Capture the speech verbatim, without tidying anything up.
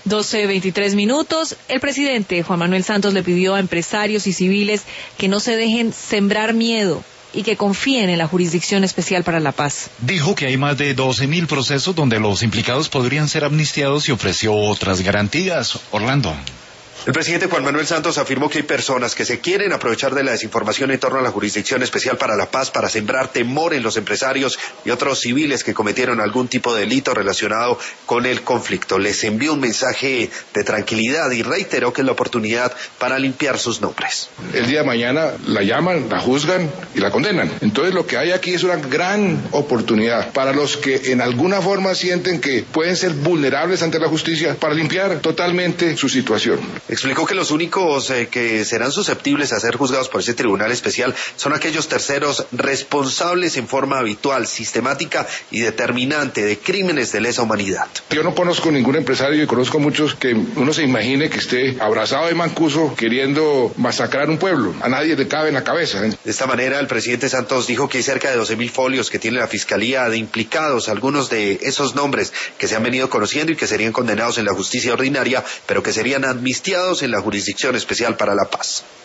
doce veintitrés minutos. El presidente Juan Manuel Santos le pidió a empresarios y civiles que no se dejen sembrar miedo y que confíen en la Jurisdicción Especial para la Paz. Dijo que hay más de doce mil procesos donde los implicados podrían ser amnistiados y ofreció otras garantías. Orlando. El presidente Juan Manuel Santos afirmó que hay personas que se quieren aprovechar de la desinformación en torno a la Jurisdicción Especial para la Paz para sembrar temor en los empresarios y otros civiles que cometieron algún tipo de delito relacionado con el conflicto. Les envió un mensaje de tranquilidad y reiteró que es la oportunidad para limpiar sus nombres. El día de mañana la llaman, la juzgan y la condenan. Entonces lo que hay aquí es una gran oportunidad para los que en alguna forma sienten que pueden ser vulnerables ante la justicia para limpiar totalmente su situación. Explicó que los únicos eh, que serán susceptibles a ser juzgados por ese tribunal especial son aquellos terceros responsables en forma habitual, sistemática y determinante de crímenes de lesa humanidad. Yo no conozco ningún empresario y conozco muchos que uno se imagine que esté abrazado de mancuso queriendo masacrar un pueblo. A nadie le cabe en la cabeza. De esta manera, el presidente Santos dijo que hay cerca de doce mil folios que tiene la Fiscalía de implicados, algunos de esos nombres que se han venido conociendo y que serían condenados en la justicia ordinaria, pero que serían amnistiados en la Jurisdicción Especial para la Paz.